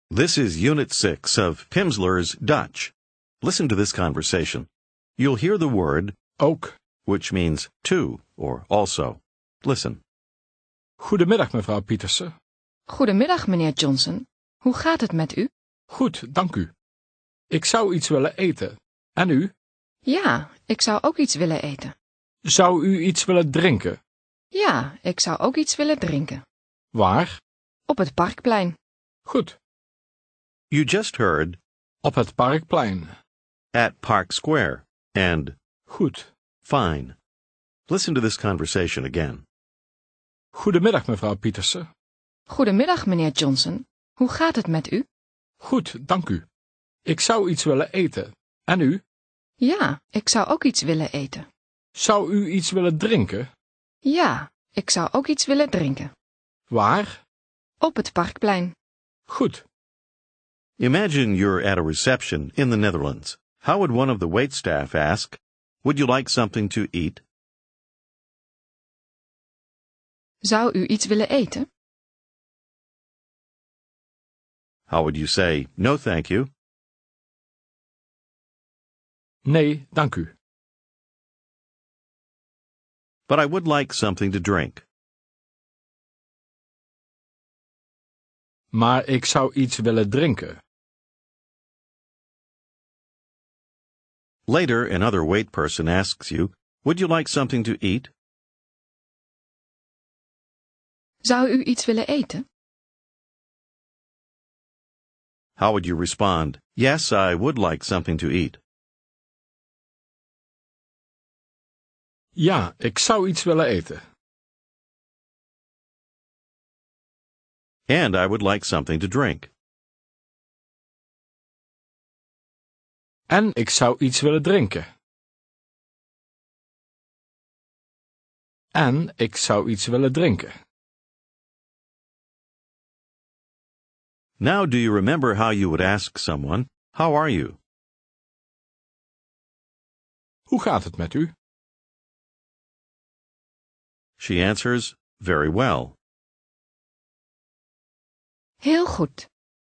This is Unit 6 of Pimsleur's Dutch. Listen to this conversation. You'll hear the word Ook. which means to or also. Listen. Goedemiddag, mevrouw Pietersen. Goedemiddag, meneer Johnson. Hoe gaat het met u? Goed, dank u. Ik zou iets willen eten. En u? Ja, ik zou ook iets willen eten. Zou u iets willen drinken? Ja, ik zou ook iets willen drinken. Waar? Op het Parkplein. Goed. You just heard Op het Parkplein. at Park Square and Goed. fine. Listen to this conversation again. Goedemiddag, mevrouw Pietersen. Goedemiddag, meneer Johnson. Hoe gaat het met u? Goed, dank u. Ik zou iets willen eten. En u? Ja, ik zou ook iets willen eten. Zou u iets willen drinken? Ja, ik zou ook iets willen drinken. Waar? Op het Parkplein. Goed. Imagine you're at a reception in the Netherlands. How would one of the waitstaff ask, "Would you like something to eat?" Zou u iets willen eten? How would you say, "No, thank you"? Nee, dank u. But I would like something to drink. Maar ik zou iets willen drinken. Later, another wait person asks you, "Would you like something to eat?" Zou u iets willen eten? How would you respond, "Yes, I would like something to eat"? Ja, ik zou iets willen eten. And I would like something to drink. En ik zou iets willen drinken. En ik zou iets willen drinken. Now do you remember how you would ask someone, "How are you?" Hoe gaat het met u? She answers, "Very well." Heel goed.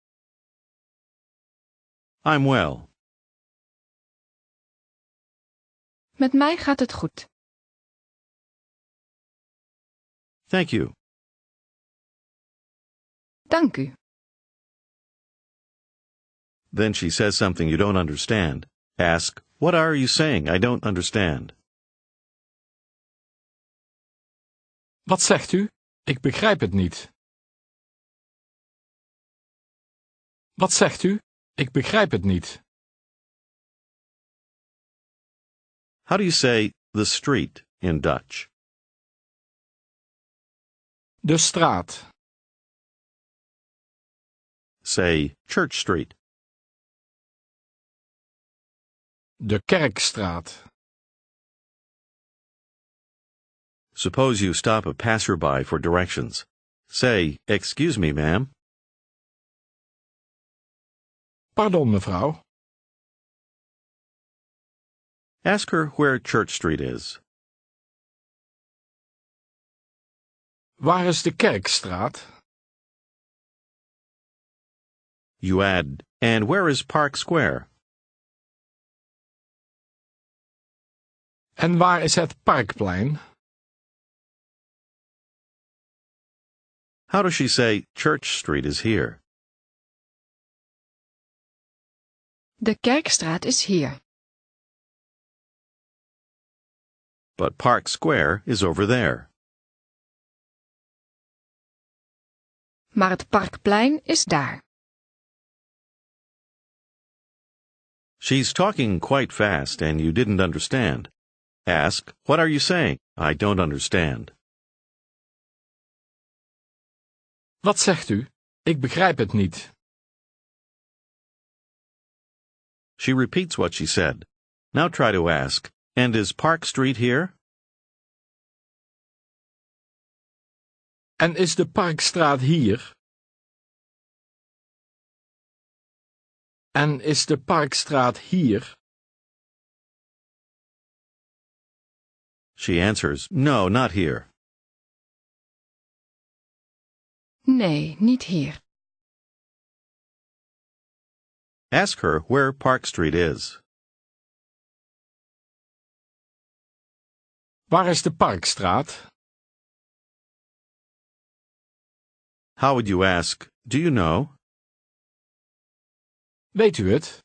"I'm well." Met mij gaat het goed. "Thank you." Dank u. Then she says something you don't understand. Ask, "What are you saying? I don't understand." Wat zegt u? Ik begrijp het niet. Wat zegt u? Ik begrijp het niet. How do you say the street in Dutch? De straat. Say Church Street. De Kerkstraat. Suppose you stop a passerby for directions. Say, "Excuse me, ma'am." Pardon, mevrouw. Ask her where Church Street is. Waar is de Kerkstraat? You add, "And where is Park Square?" En waar is het Parkplein? How does she say Church Street is here? De Kerkstraat is hier. But Park Square is over there. Maar het Parkplein is daar. She's talking quite fast and you didn't understand. Ask, "What are you saying? I don't understand." Wat zegt u? Ik begrijp het niet. She repeats what she said. Now try to ask, "And is Park Street here?" En is de Parkstraat hier? En is de Parkstraat hier? She answers, "No, not here." Nee, niet hier. Ask her where Park Street is. Waar is de Parkstraat? How would you ask, do you know? Weet u het?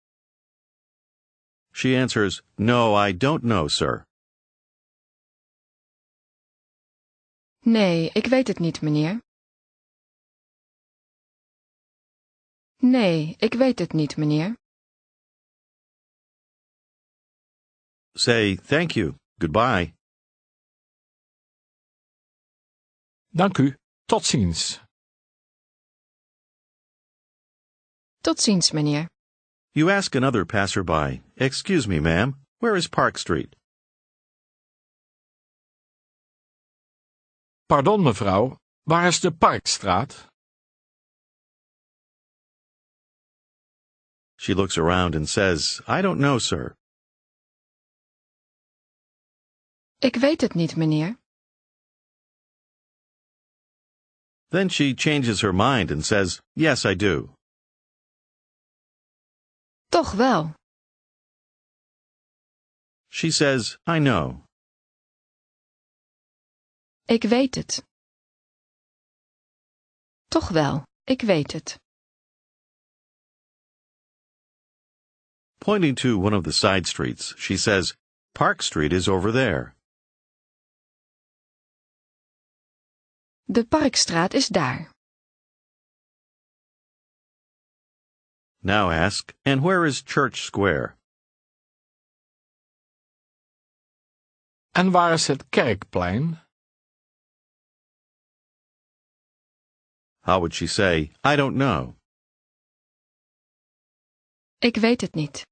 She answers, no, I don't know, sir. Nee, ik weet het niet, meneer. Nee, ik weet het niet, meneer. Say, thank you, goodbye. Dank u. Tot ziens. Tot ziens, meneer. You ask another passerby, excuse me, ma'am, where is Park Street? Pardon, mevrouw. Waar is de Parkstraat? She looks around and says, I don't know, sir. Ik weet het niet, meneer. Then she changes her mind and says, yes, I do. Toch wel. She says, I know. Ik weet het. Toch wel, ik weet het. Pointing to one of the side streets, she says, Park Street is over there. De Parkstraat is daar. Now ask, and where is Church Square? En waar is het Kerkplein? How would she say, I don't know? Ik weet het niet.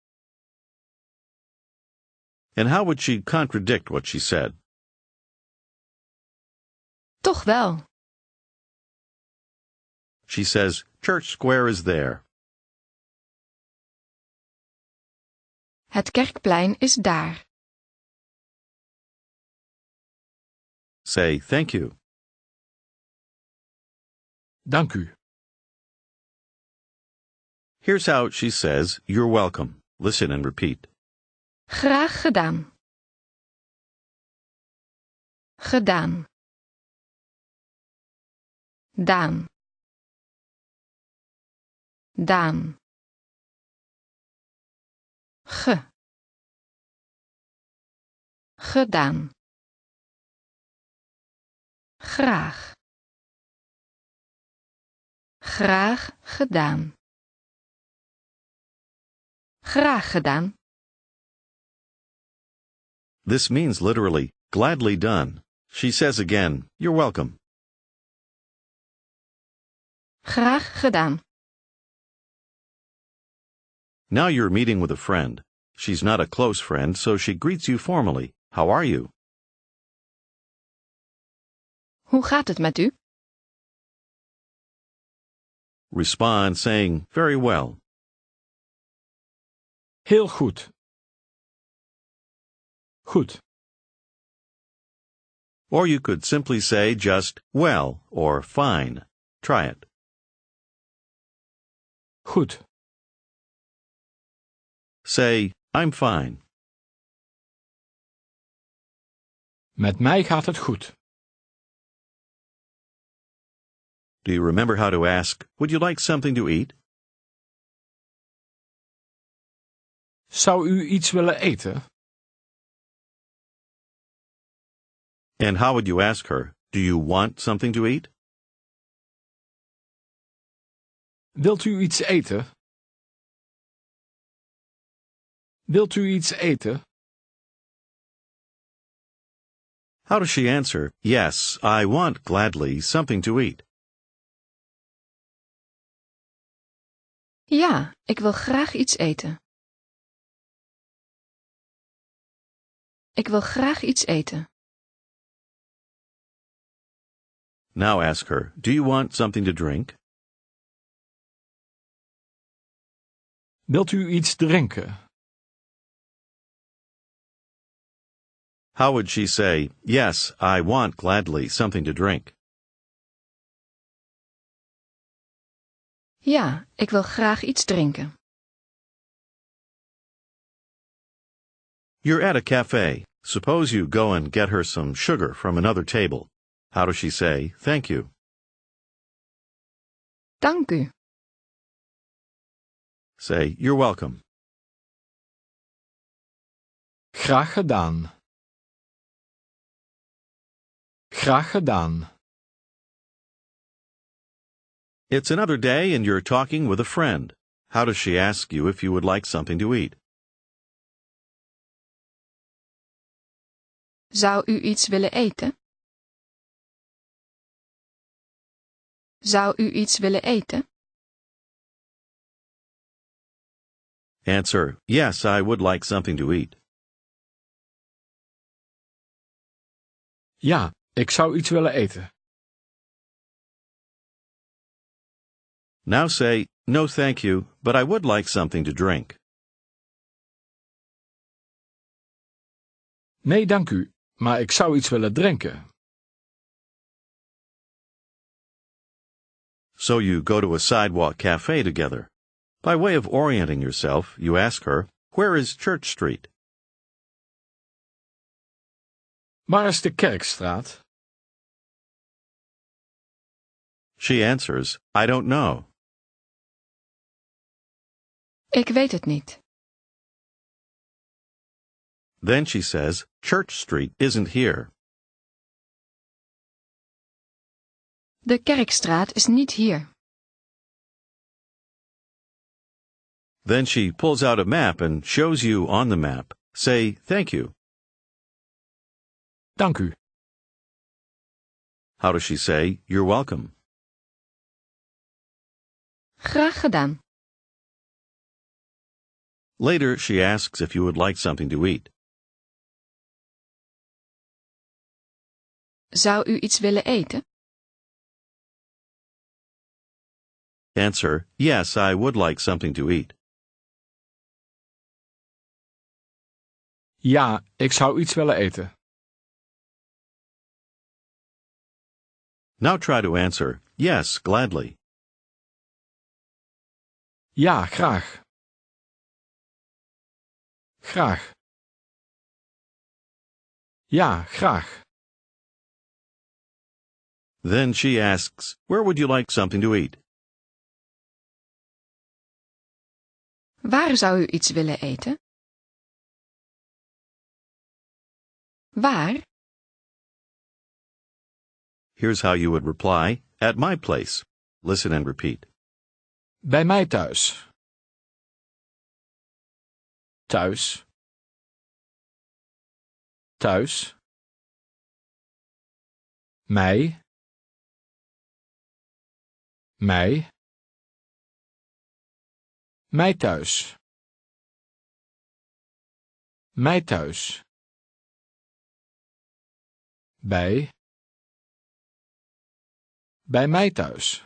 And how would she contradict what she said? Toch wel. She says, Church Square is there. Het Kerkplein is daar. Say, thank you. Dank u. Here's how she says, you're welcome. Listen and repeat. Graag gedaan. Gedaan. Daan. Daan. Gedaan. Graag. Graag gedaan. Graag gedaan. This means literally, gladly done. She says again, you're welcome. Graag gedaan. Now you're meeting with a friend. She's not a close friend, so she greets you formally. How are you? Hoe gaat het met u? Respond saying, very well. Heel goed. Goed. Or you could simply say just, well, or fine. Try it. Goed. Say, I'm fine. Met mij gaat het goed. Do you remember how to ask, would you like something to eat? Zou u iets willen eten? And how would you ask her, do you want something to eat? Wilt u iets eten? Wilt u iets eten? How does she answer, yes, I want gladly something to eat? Ja, ik wil graag iets eten. Ik wil graag iets eten. Now ask her, do you want something to drink? Wilt u iets drinken? How would she say, yes, I want gladly something to drink? Ja, ik wil graag iets drinken. You're at a cafe. Suppose you go and get her some sugar from another table. How does she say, thank you? Dank u. Say, you're welcome. Graag gedaan. Graag gedaan. It's another day and you're talking with a friend. How does she ask you if you would like something to eat? Zou u iets willen eten? Zou u iets willen eten? Answer, yes, I would like something to eat. Ja, ik zou iets willen eten. Now say, no thank you, but I would like something to drink. Nee, dank u, maar ik zou iets willen drinken. So you go to a sidewalk cafe together. By way of orienting yourself, you ask her, where is Church Street? Waar is de Kerkstraat? She answers, I don't know. Ik weet het niet. Then she says, Church Street isn't here. De Kerkstraat is niet hier. Then she pulls out a map and shows you on the map. Say, thank you. Dank u. How does she say, you're welcome? Graag gedaan. Later, she asks if you would like something to eat. Zou u iets willen eten? Answer, yes, I would like something to eat. Ja, ik zou iets willen eten. Now try to answer, yes, gladly. Ja, graag. Graag. Ja, graag. Then she asks, where would you like something to eat? Waar zou u iets willen eten? Waar? Here's how you would reply, at my place. Listen and repeat. Bij mij thuis. Thuis. Thuis. Mij. Mij. Mij thuis. Mij thuis. Bij. Bij mij thuis.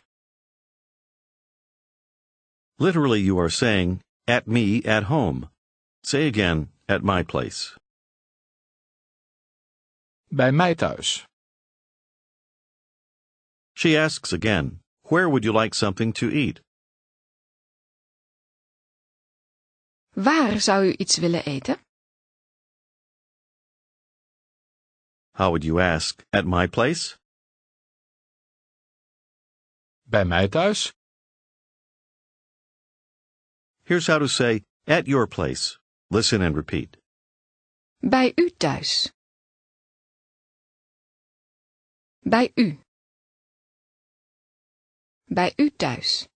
Literally, you are saying, at me at home. Say again, at my place. Bij mij thuis. She asks again, where would you like something to eat? Waar zou u iets willen eten? How would you ask, at my place? Bij mij thuis. Here's how to say, at your place. Listen and repeat. Bij u thuis. Bij u. Bij u thuis.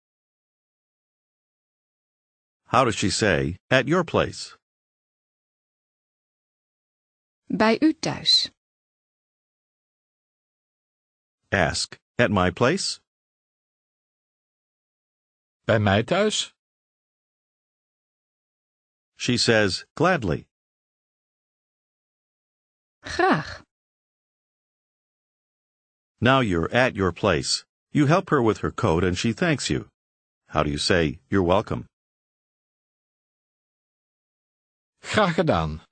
How does she say, at your place? Bij u thuis. Ask, at my place? Bij mij thuis. She says, gladly. Graag. Now you're at your place. You help her with her coat and she thanks you. How do you say, you're welcome? Graag gedaan.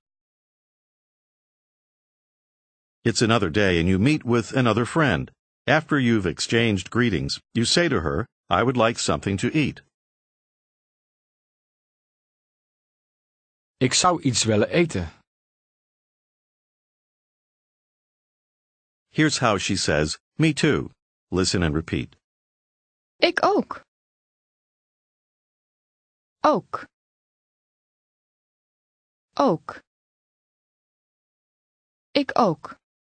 It's another day and you meet with another friend. After you've exchanged greetings, you say to her, I would like something to eat. Ik zou iets willen eten. Here's how she says, me too. Listen and repeat. Ik ook. Ook. Ook. Ik ook.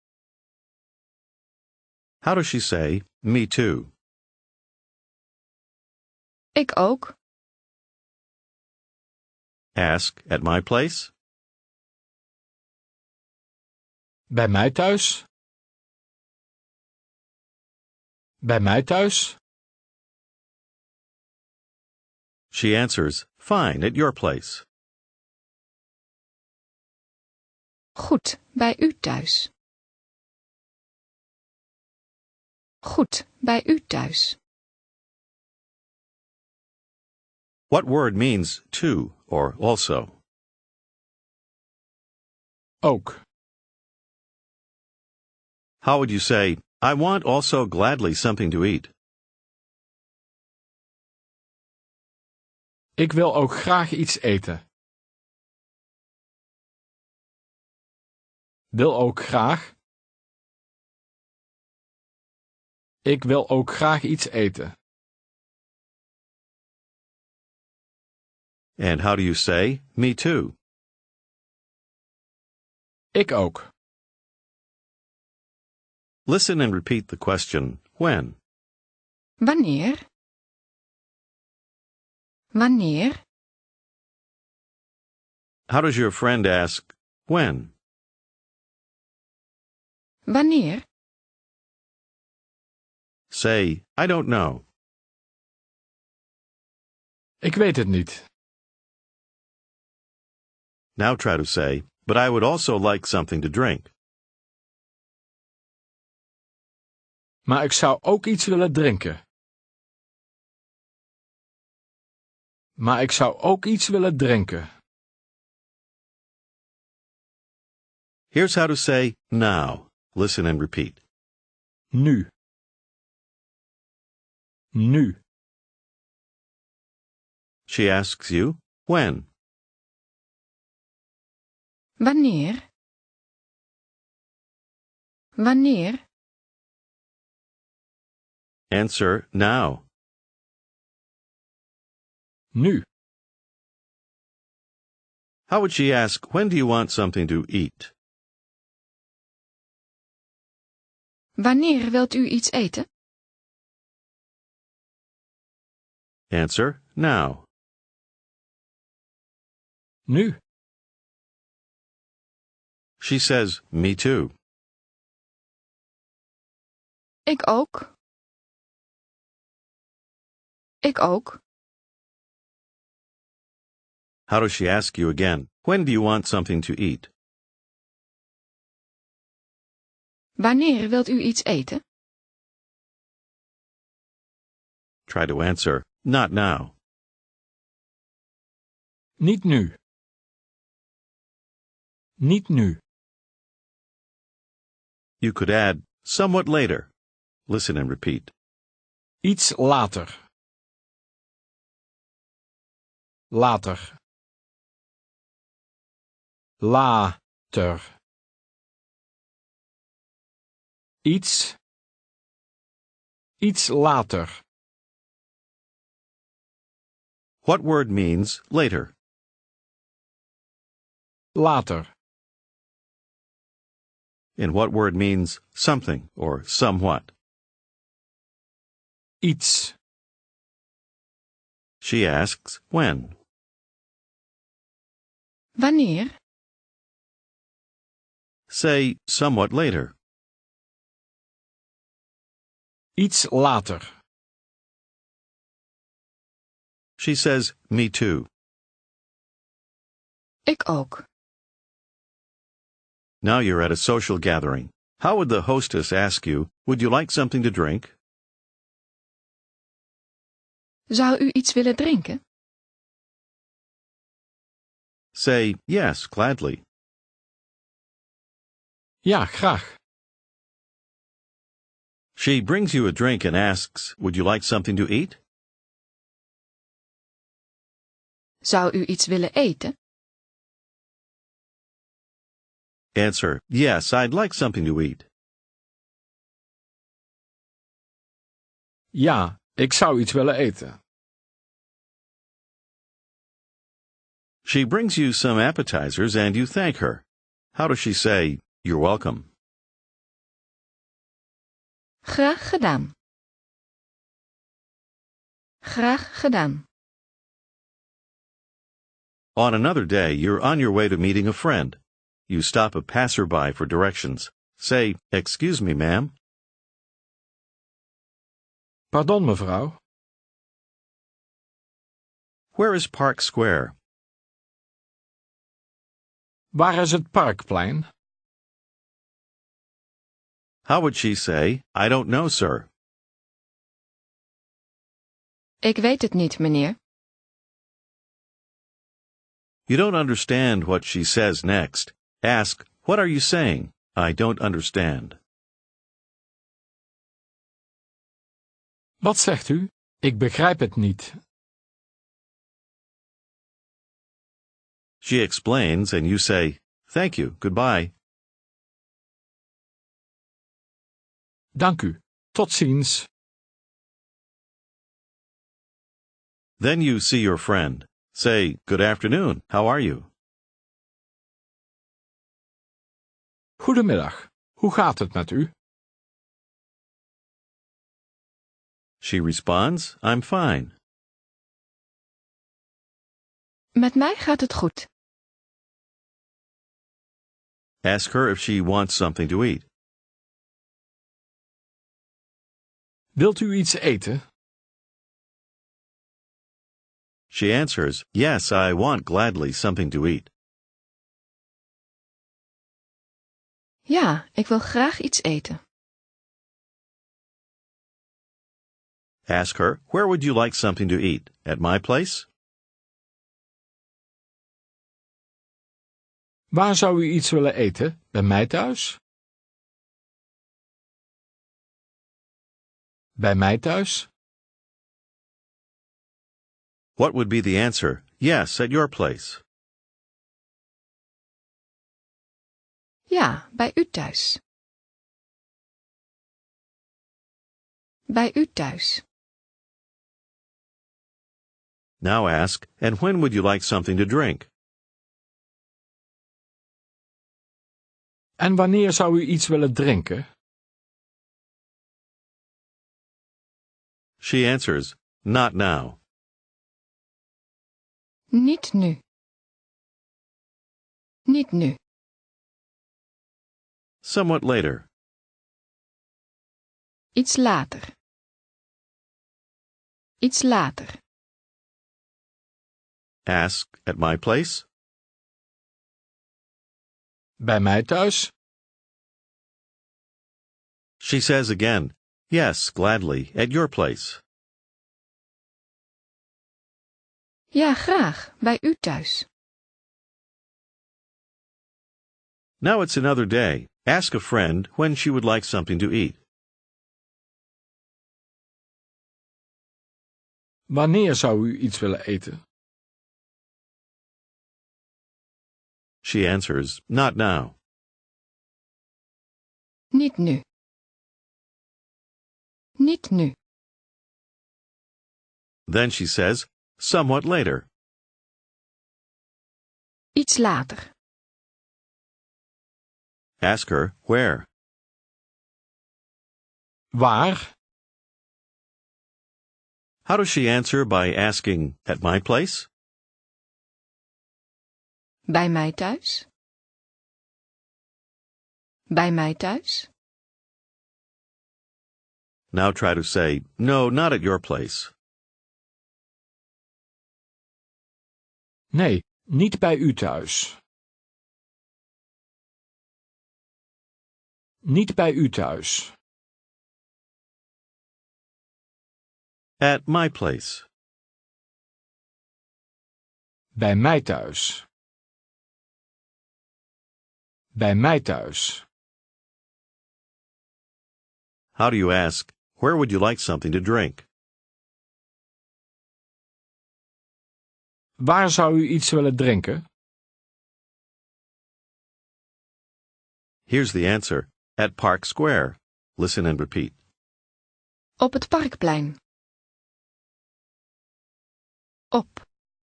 How does she say, me too? Ik ook. Ask, at my place? Bij mij thuis? Bij mij thuis? She answers, fine, at your place. Goed, bij u thuis. Goed, bij u thuis. What word means to or also? Ook. How would you say, I want also gladly something to eat? Ik wil ook graag iets eten. Wil ook graag. Ik wil ook graag iets eten. And how do you say, me too? Ik ook. Listen and repeat the question, when? Wanneer? Wanneer? How does your friend ask, when? Wanneer? Say, I don't know. Ik weet het niet. Now try to say, but I would also like something to drink. Maar ik zou ook iets willen drinken. Maar ik zou ook iets willen drinken. Here's how to say, now. Listen and repeat. Nu. Nu. She asks you, when? Wanneer? Wanneer? Answer, now. Nu. How would she ask, when do you want something to eat? Wanneer wilt u iets eten? Answer, now. Nu. She says, me too. Ik ook. Ik ook. How does she ask you again, when do you want something to eat? Wanneer wilt u iets eten? Try to answer, not now. Niet nu. Niet nu. You could add, somewhat later. Listen and repeat. Iets later. Later. Later. Iets. Iets later. What word means later? Later. And what word means something or somewhat? Iets. She asks, when? Wanneer? Say, somewhat later. Iets later. She says, me too. Ik ook. Now you're at a social gathering. How would the hostess ask you, would you like something to drink? Zou u iets willen drinken? Say, yes, gladly. Ja, graag. She brings you a drink and asks, would you like something to eat? Zou u iets willen eten? Answer, yes, I'd like something to eat. Ja, ik zou iets willen eten. She brings you some appetizers and you thank her. How does she say, "You're welcome"? Graag gedaan. Graag gedaan. On another day, you're on your way to meeting a friend. You stop a passerby for directions. Say, "Excuse me, ma'am." Pardon, mevrouw. Where is Park Square? Waar is het Parkplein? How would she say, "I don't know, sir"? Ik weet het niet, meneer. You don't understand what she says next. Ask, "What are you saying?" I don't understand. Wat zegt u? Ik begrijp het niet. She explains and you say, "Thank you, goodbye." Dank u. Tot ziens. Then you see your friend. Say, "Good afternoon, how are you?" Goedemiddag. Hoe gaat het met u? She responds, "I'm fine." Met mij gaat het goed. Ask her if she wants something to eat. Wilt u iets eten? She answers, "Yes, I want gladly something to eat." Ja, ik wil graag iets eten. Ask her, "Where would you like something to eat? At my place?" Waar zou u iets willen eten? Bij mij thuis? Bij mij thuis? What would be the answer? Yes, at your place. Ja, bij u thuis. Bij u thuis. Now ask, "And when would you like something to drink?" En wanneer zou u iets willen drinken? She answers, "Not now." Niet nu. Niet nu. Somewhat later. Iets later. Iets later. Ask, "At my place?" Bij mij thuis? She says again, "Yes, gladly, at your place." Ja, graag, bij u thuis. Now it's another day. Ask a friend when she would like something to eat. Wanneer zou u iets willen eten? She answers, "Not now." Niet nu. Niet nu. Then she says, "Somewhat later." Iets later. Ask her, "Where?" Waar? How does she answer by asking, "At my place"? Bij mij thuis. Bij mij thuis. Now try to say, "No, not at your place." Nee, niet bij u thuis. Niet bij u thuis. At my place. Bij mij thuis. Bij mij thuis. How do you ask, "Where would you like something to drink?" Waar zou u iets willen drinken? Here's the answer. At Park Square. Listen and repeat. Op het Parkplein. Op.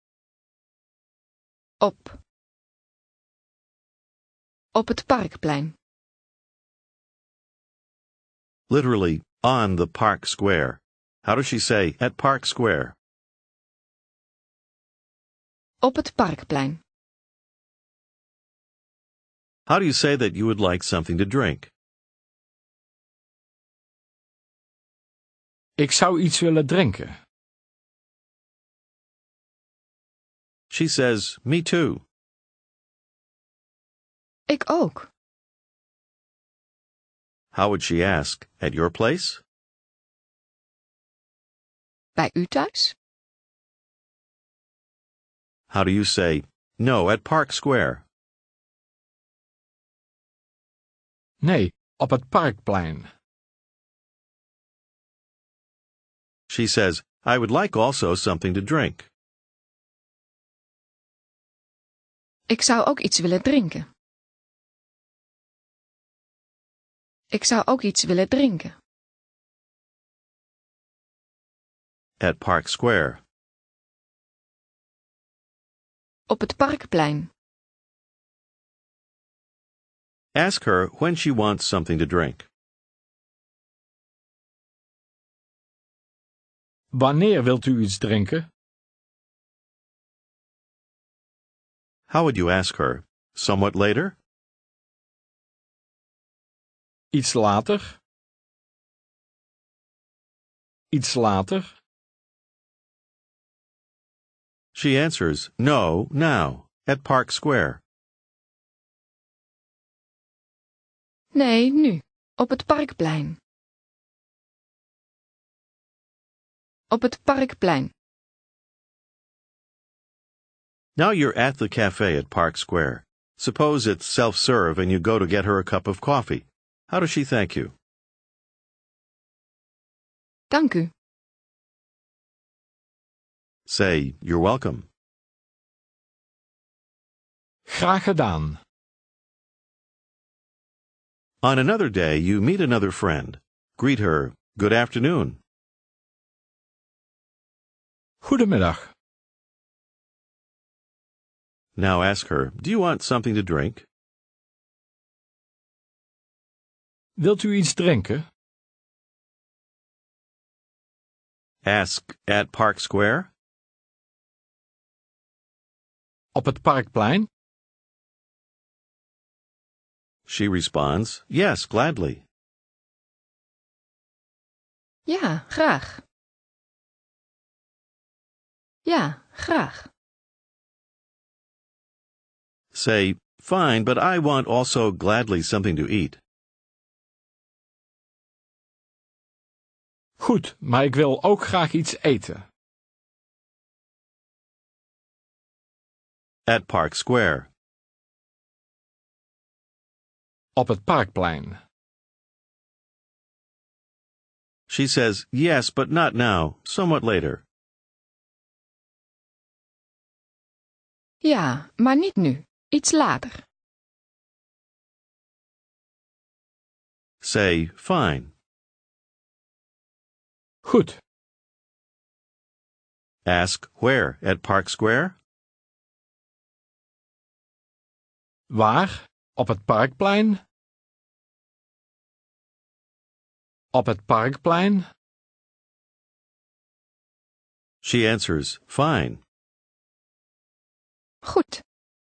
Op. Op het Parkplein. Literally, on the Park Square. How does she say at Park Square? Op het Parkplein. How do you say that you would like something to drink? Ik zou iets willen drinken. She says, me too. Ik ook. How would she ask? At your place? Bij u thuis? How do you say, no, at Park Square? Nee, op het Parkplein. She says, I would like also something to drink. Ik zou ook iets willen drinken. Ik zou ook iets willen drinken. At Park Square. Op het Parkplein. Ask her when she wants something to drink. Wanneer wilt u iets drinken? How would you ask her? Somewhat later? Iets later? Iets later? She answers, no, now, at Park Square. Nee, nu. Op het Parkplein. Op het Parkplein. Now you're at the cafe at Park Square. Suppose it's self-serve and you go to get her a cup of coffee. How does she thank you? Dank u. Say, you're welcome. Graag gedaan. On another day, you meet another friend. Greet her, good afternoon. Goedemiddag. Now ask her, do you want something to drink? Wilt u iets drinken? Ask, at Park Square? Op het Parkplein? She responds, yes, gladly. Ja, graag. Ja, graag. Say, fine, but I want also gladly something to eat. Goed, maar ik wil ook graag iets eten. At Park Square. Op het Parkplein. She says, yes, but not now, somewhat later. Ja, maar niet nu. Iets later. Say, fine. Goed. Ask, where? At Park Square? Waar? Op het Parkplein? Op het Parkplein? She answers, fine. Goed.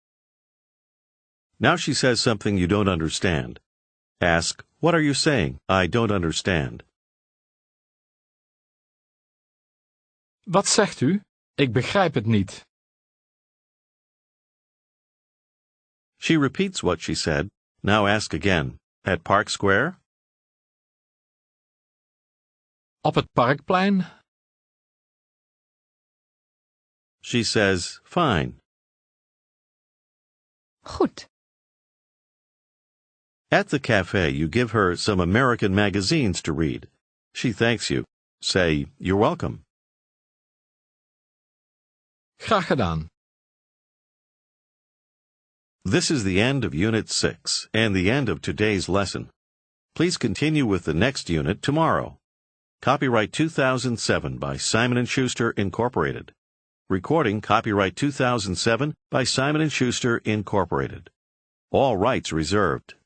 Now she says something you don't understand. Ask, what are you saying? I don't understand. Wat zegt u? Ik begrijp het niet. She repeats what she said. Now ask again. At Park Square? Op het Parkplein? She says, fine. Goed. At the cafe, you give her some American magazines to read. She thanks you. Say, you're welcome. Graag gedaan. This is the end of Unit 6 and the end of today's lesson. Please continue with the next unit tomorrow. Copyright 2007 by Simon & Schuster, Incorporated. Recording copyright 2007 by Simon & Schuster, Incorporated. All rights reserved.